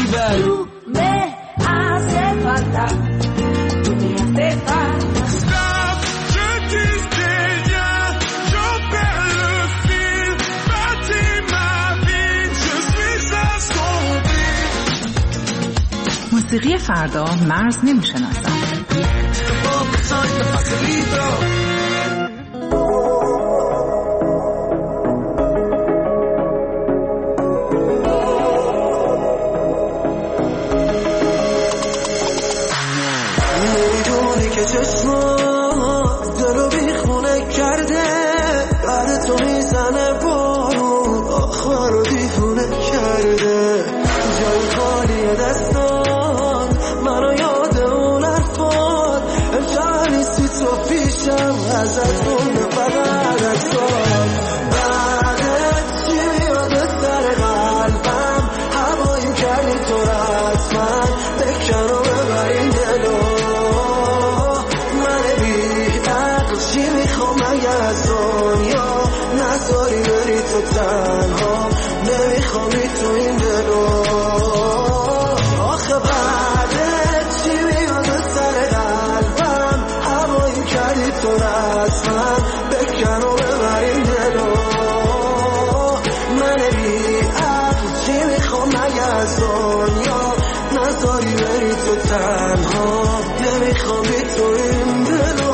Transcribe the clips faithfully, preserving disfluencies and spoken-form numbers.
viver. Tú me hace falta, tú me hace falta. Stop, je dis rien, j'en perds le fil. Bâtis ma vie, je suis assombri. موسیقی فردا مرز نمیشناسم. میدونی که چشمات دلو بیخونه کرده، بعد تو میزنه بارون آخر رو دیفونه کرده. جای خالی دستان منو یاد اون حرفات، امشب نیستی تو پیشم ازت مونده فقط اکسات. بعدت چی میاد سر قلبم، هوایی کردی تو رسمن بکن و ببر این دلو. من بی عقل چی میخوام مگه از دنیا، نذاری بری تو تنها، نمیخوام تو این دلو. آخه بعدت چی میاد سر قلبم، هوایی کردی تو رسمن بکن و ببر این دلو. من بی عقل چی میخوام مگه از دنیا، نذاری بری تو تنها، نمیخوام بی تو این دلو.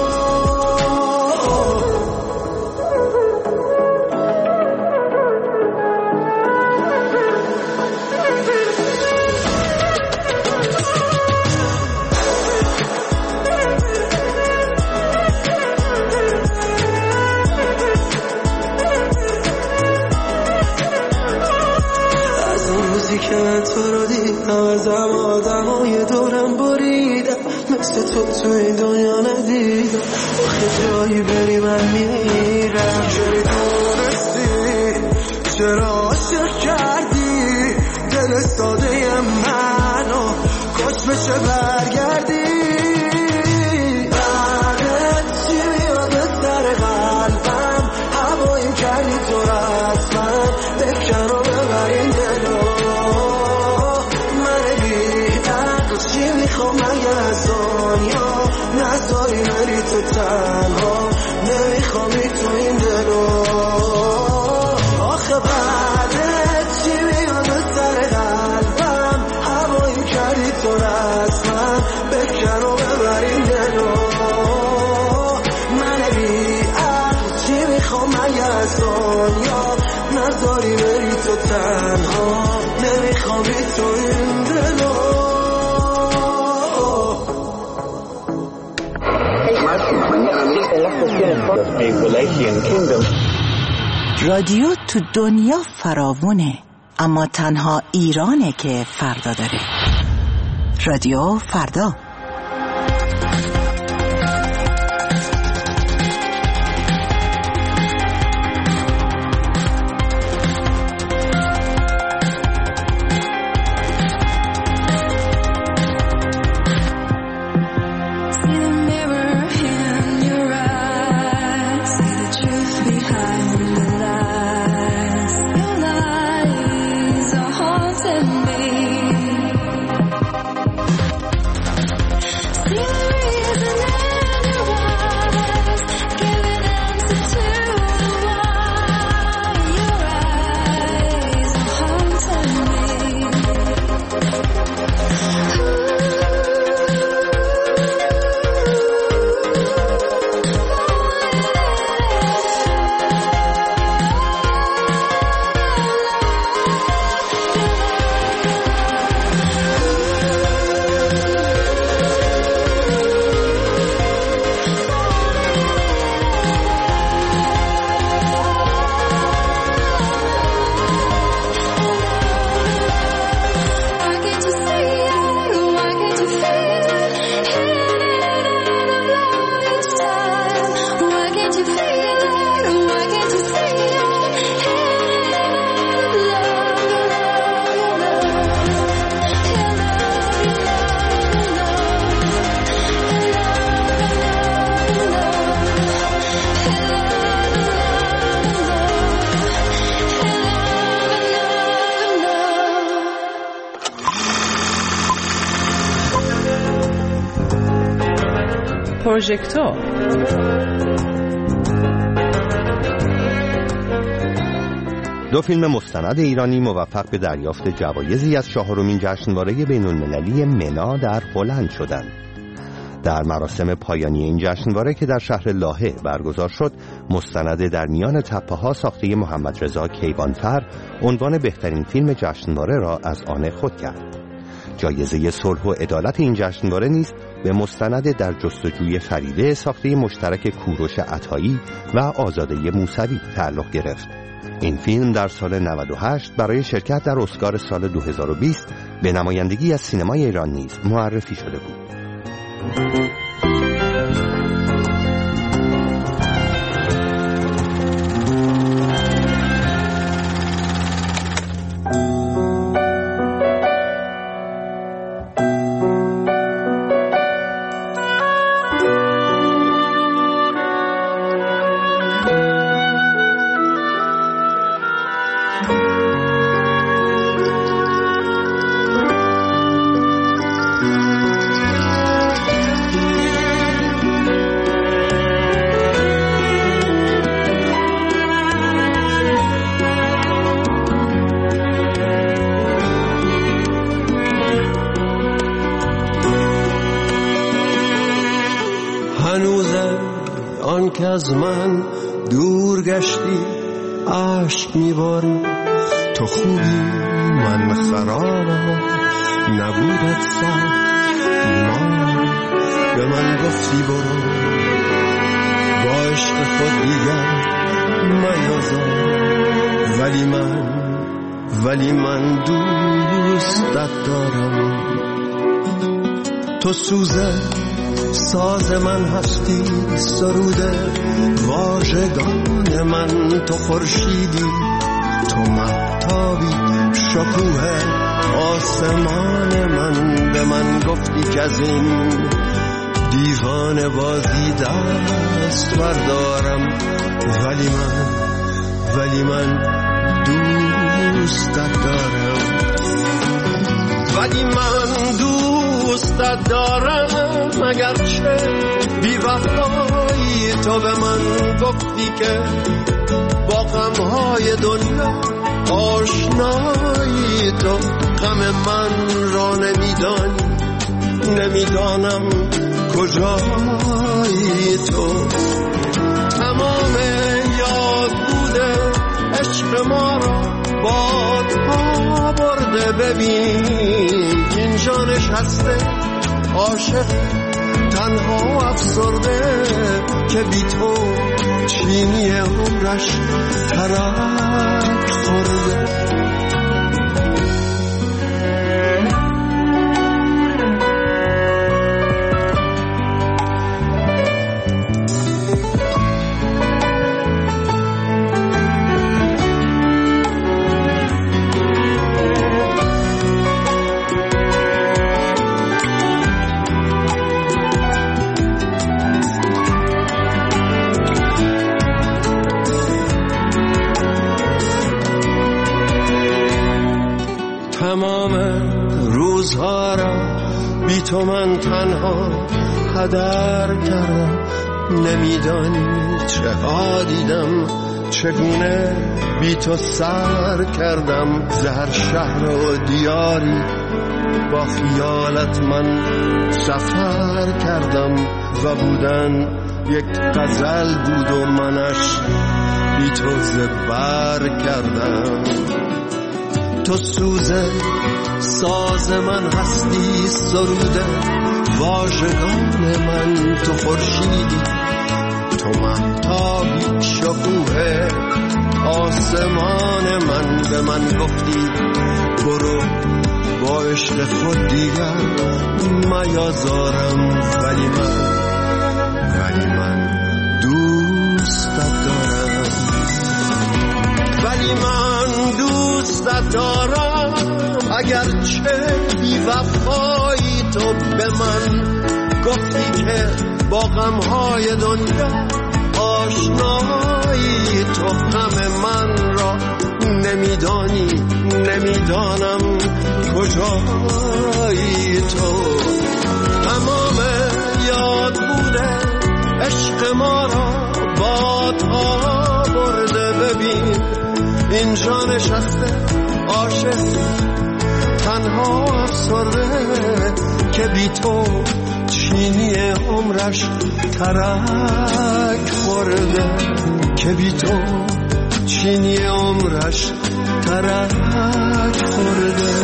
که من تو رو دیدم، ازم آدم های دورم بریدم، مثل تو تو این دنیا ندیدم. آخه جایی بری من میرم، چرا دونستی، چرا عاشق کردی دل ساده منو، کاش بشه برگردی. بعدت چی میاد سر قلبم، هوایی کردی تو رسمن بکن و ببر این دلو. چی میخوام مگه از دنیا، نذاری بری تو تنها، نمیخوام تو این دلو. آخه بعدت چی میاد سر قلبم، هوایی کردی تو رسمن بکن و ببر این دلو. من بی عقل چی میخوام مگه از دنیا، نذاری بری تو تنها، نمیخوام تو این دلو. رادیو تو دنیا فراوونه، اما تنها ایرانه که فردا داره. رادیو فردا. See the reason پروژکتور. دو فیلم مستند ایرانی موفق به دریافت جوایزی از چهارمین جشنواره بین‌المللی منا در هلند شدند. در مراسم پایانی این جشنواره که در شهر لاهه برگزار شد، مستند در میان تپه‌ها ساخته محمد رضا کیوانفر عنوان بهترین فیلم جشنواره را از آن خود کرد. جایزه صلح و عدالت این جشنواره نیز به مستند در جستجوی فریده ساخته مشترک کوروش عطایی و آزاده موسوی تعلق گرفت. این فیلم در سال نود و هشت برای شرکت در اسکار سال دو هزار و بیست به نمایندگی از سینمای ایران نیز معرفی شده بود. که از من دور گشتی عشق میباری، تو خوبی من خرابم نبودت سر ما، به من گفتی برو با عشق خود دیگر میازار، ولی من ولی من دوستت دارم. تو سوزه ساز من هستی، سروده واژگان من، تو خورشیدی، تو مهتابی، شکوه آسمان من. به من گفتی که از این دیوانه بازی دست بردارم، ولی من ولی من دوستت دارم، ولی من دوستت دارم. اگرچه بی وفایی تو به من گفتی که با غمهای دنیا آشنایی، تو غم من را نمیدانی، نمیدانم کجایی تو. تمام یاد بوده عشق ما را بادها برده، ببین اینجا نشسته عاشق تنها افسرده، که بی تو چینی عمرش ترک خورده. تمام روزها را بی تو من تنها هدر کردم، نمیدانی چه ها دیدم، چگونه بی تو سر کردم. زهر شهر و دیاری با خیالت من سفر کردم، و بودن یک غزل بود و منش بی تو زبر کردم. تو سوزه ساز من هستی، سروده واژگان من، تو خورشیدی، تو مهتابی، شکوه آسمان من. به من گفتی برو با عشق خود دیگر میازارم، ولی من ولی من دوستت دارم، ولی من دوستت دارم. اگرچه بی وفایی تو به من گفتی که با غمهای دنیا آشنایی، تو غم من را نمیدانی، نمیدانم کجایی تو. تمام یاد باد بوده عشق ما را بادها برده. ببین اینجا نشسته عاشق تنها افسرده که بی تو چینی عمرش ترک خورده. که بی تو چینی عمرش ترک خورده.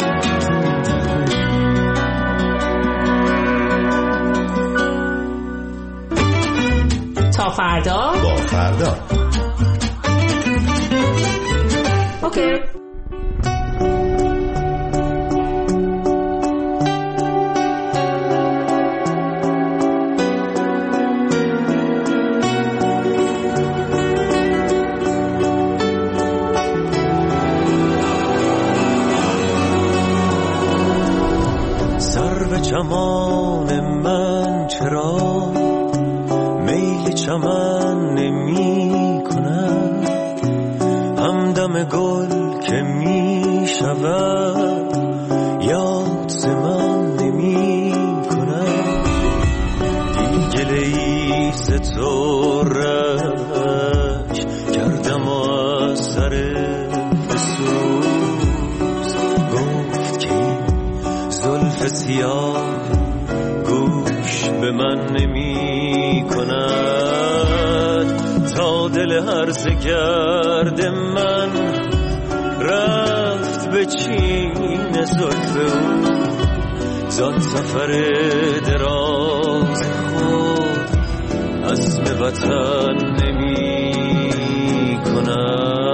تا فردا با فردا. اوکی. چمان من چرا میل چمن نمی کند؟ همدم گل که می شود یاد ز من نمی کند. دیگه لیز تو رش کردم و از سر فسوس گفت که زلف سیاه گوش به من نمی کند. تا دل هرزه گرد من رفت به چین زلف او. زان سفر دراز خود عزم وطن نمی کند.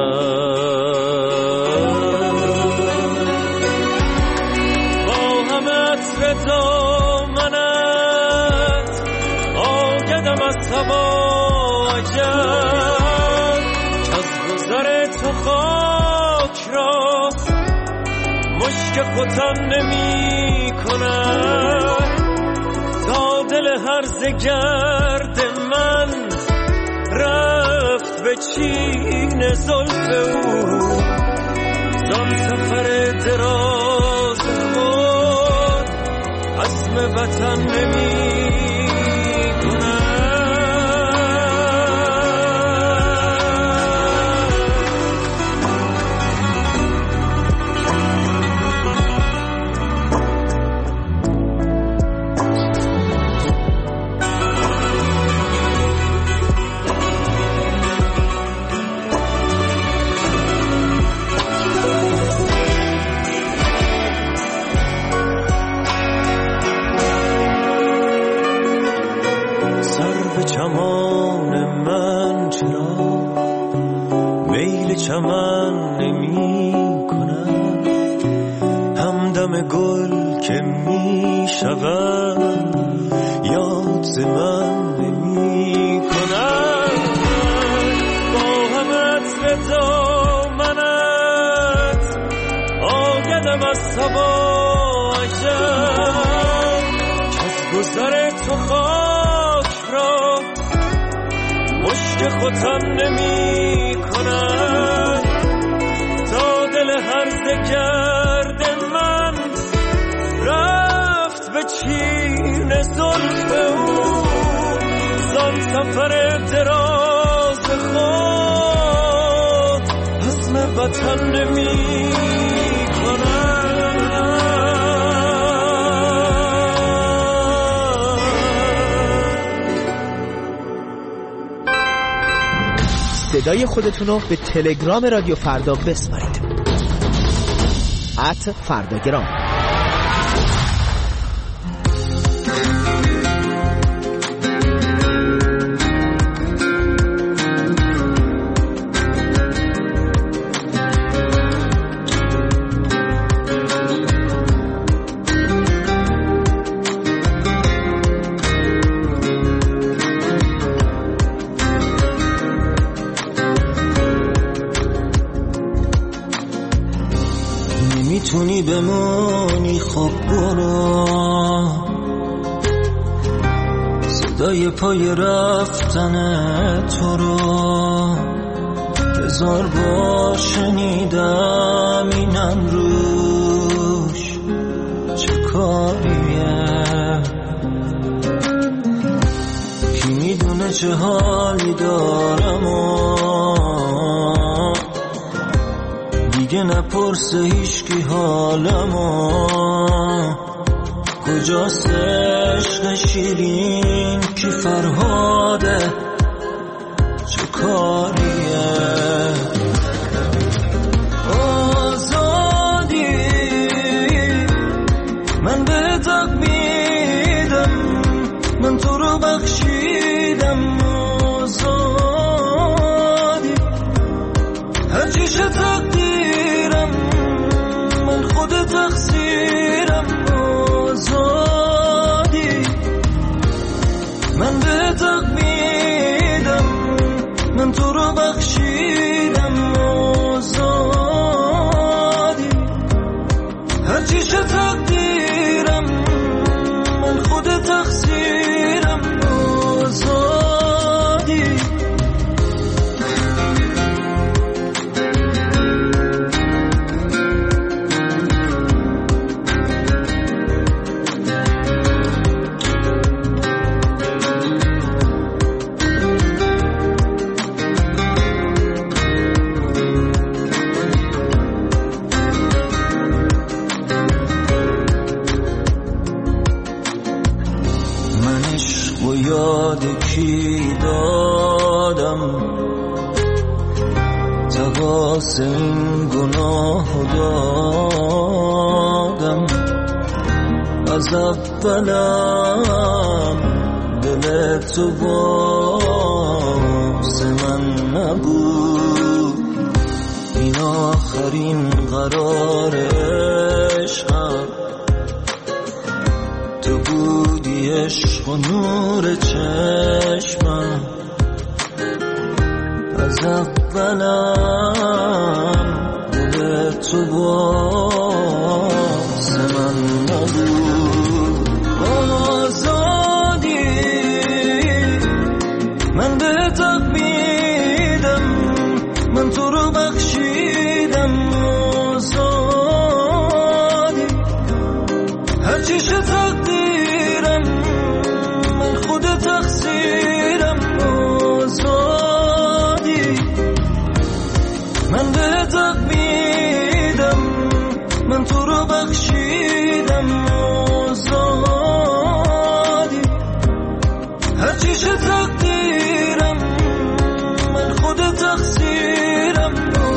دامنت آگدم از هوا عجب که از گذر تو خاک را مشک ختن نمی کند. تا دل هرزه گرد من رفت به چین زلف او. زان سفر دراز خود عزم وطن نمی چمان من چرا میل چمن نمی کند؟ همدم گل که می شود یاد ز من نمی کند. با هم عطر دامنت آگدم از هوا عجب که از گذر تو خاک را مشک ختن نمی کند. تا دل هرزه گرد من رفت به چین زلف او. زان سفر دراز خود عزم وطن نمی کند. صدای خودتونو به تلگرام رادیو فردا بسپارید. ات فرداگرام. میتونی بمانی خب برو، صدای پای رفتن تو رو هزار بار شنیدم، اینم روش چه کاریه. چه حالی دارم و دیگه نپرسه هیچکی حالمو. کجاست عشق شیرین کی فرهاده چه کاریه؟ آزادی من به تق میدم، من تو رو بخشیدم. آزادی هرچی شه تقدیرم، من خود تقصیرم. آزادی من به تق میدم، من تو رو بخشیدم. آزادی هرچی شه تقدیرم، من خود تقصیرم. آزادی یاد کی دادم، تقاس این گناه دادم. از اولم دل تو باز من نبود، این آخرین قرار عشقم. تو بودی عشق و نور چشمم، از اولم دل تو باز من نبود. آزادی من به تق میدم، من تو رو بخشیدم. آزادی هرچی شه تقدیرم، من خود تقصیرم. آزادی من به تق میدم، من تو رو بخشیدم. آزادی هرچی شه تقدیرم، من خود تقصیرم.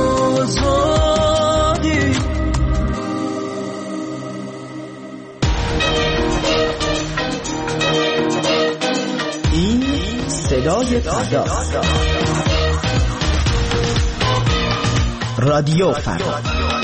آزادی این صدای فردا، رادیو فردا.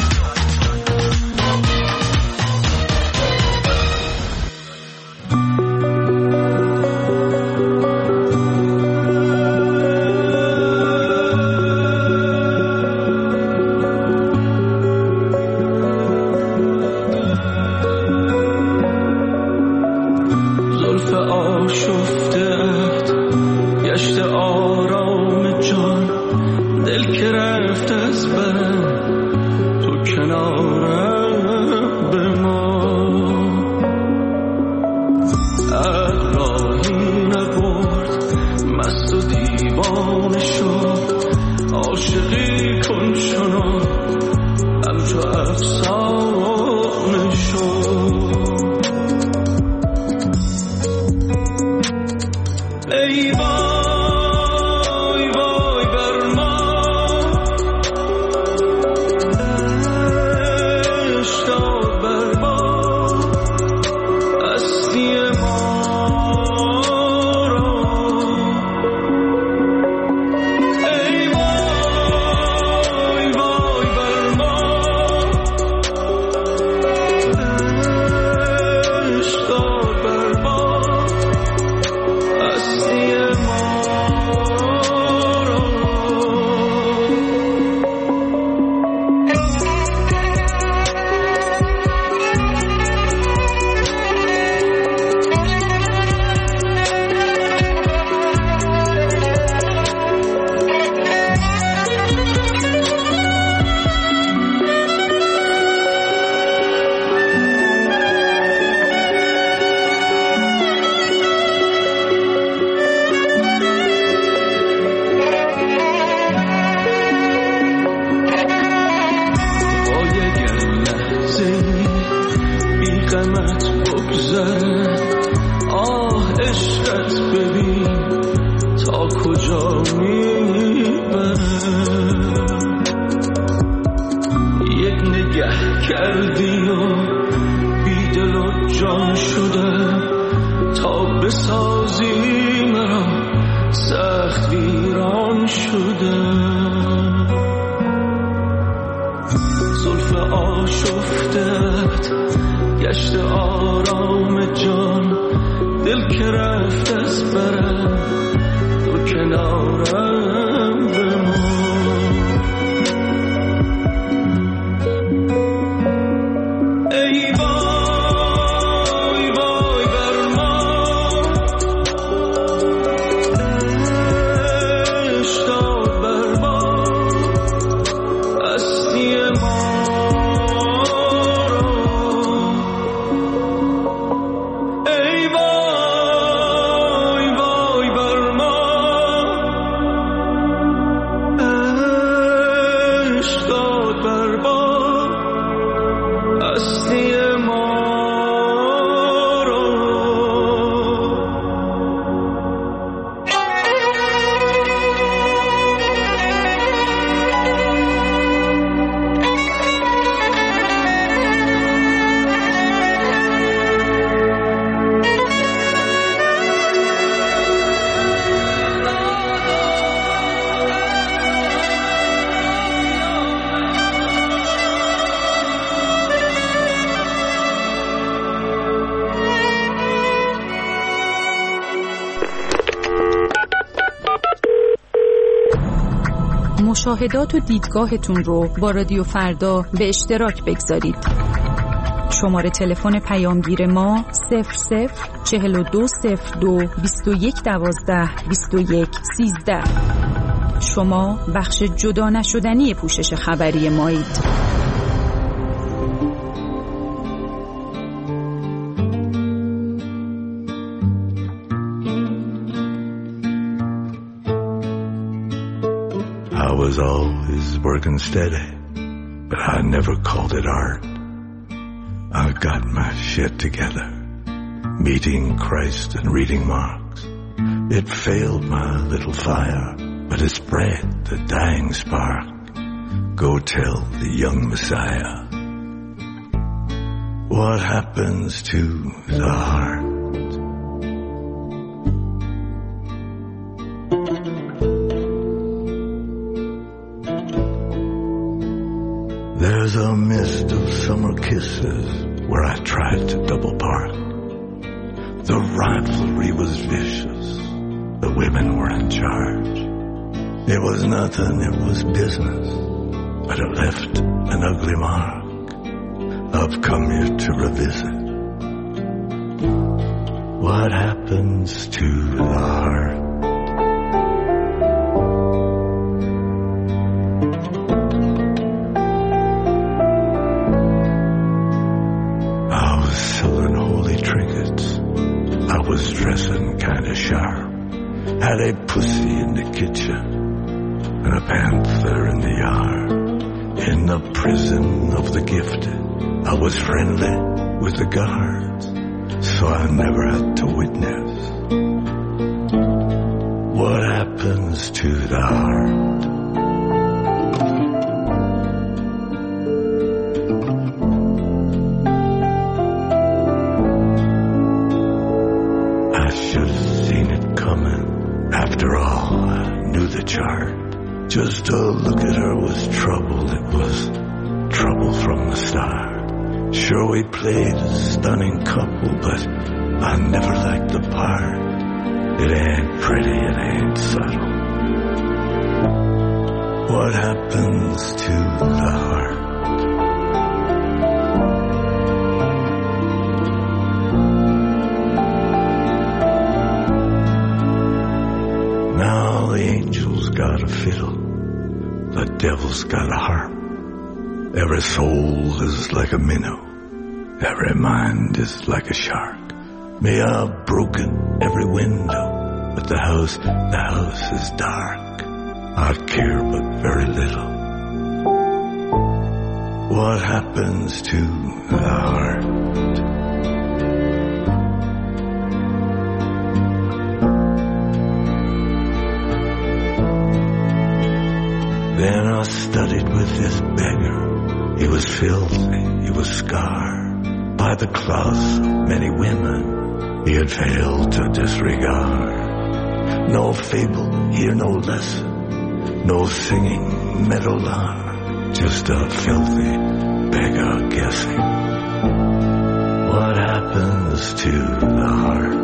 زلف آشفته‌ات گشت آرام جان، دل که رفت از بر تو کنارم بمان. راهی نبرد مست و دیوانه شد، عاشقی کن چنان همچو افسانه شد. غمت بگذره آه عشقت ببین تا کجا میبره یک نگه کردی و بیدل و جان شده تا بسازی مرا سخت ویران شده زلف آشفتت گشت آرام جان دل که رفت از برم تو کنارم بمان ای وای وای بر ما اشتاد بر ما هستی ما مشاهدات و دیدگاهتون رو با رادیو فردا به اشتراک بگذارید. شماره تلفن پیامگیر ما صفر صفر چهل و دو صفر دو بیست و یک دوازده بیست و یک سیزده. شما بخش جدا نشدنی پوشش خبری مایید. I was always working steady, but I never called it art. I got my shit together, meeting Christ and reading Marx. It failed my little fire, but it spread the dying spark. Go tell the young Messiah what happens to the heart. There's a mist of summer kisses where I tried to double park. The rivalry was vicious. The women were in charge. It was nothing, it was business, but it left an ugly mark. I've come here to revisit what happens to the heart. Dressing kinda sharp, had a pussy in the kitchen and a panther in the yard. In the prison of the gifted, I was friendly with the guards, so I never had to witness what happens to the heart. Just to look at her was trouble, it was trouble from the start. Sure, we played a stunning couple, but I never liked the part. It ain't pretty, it ain't subtle. What happens to the heart? Now the angels got a fiddle, the devil's got a harp. Every soul is like a minnow, every mind is like a shark. May I've broken every window, but the house, the house is dark. I care but very little. What happens to the heart? filthy, he was scarred by the claws of many women he had failed to disregard. No fable, here no lesson, no singing meadowlark, just a filthy beggar guessing what happens to the heart.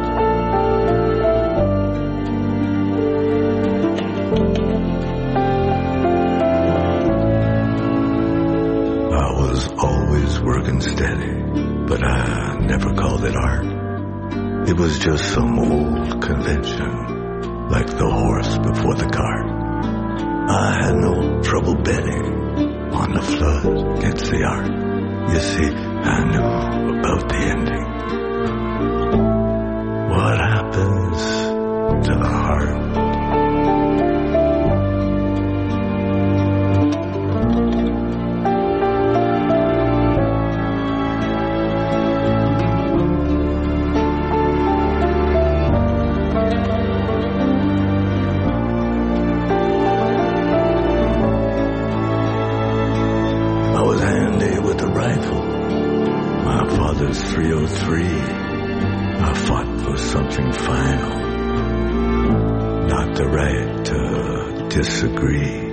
Always working steady, but I never called it art. It was just some old convention, like the horse before the cart. I had no trouble betting on the flood against the art. You see, I knew about the ending. What happens to the heart? three oh three, I fought for something final, not the right to disagree.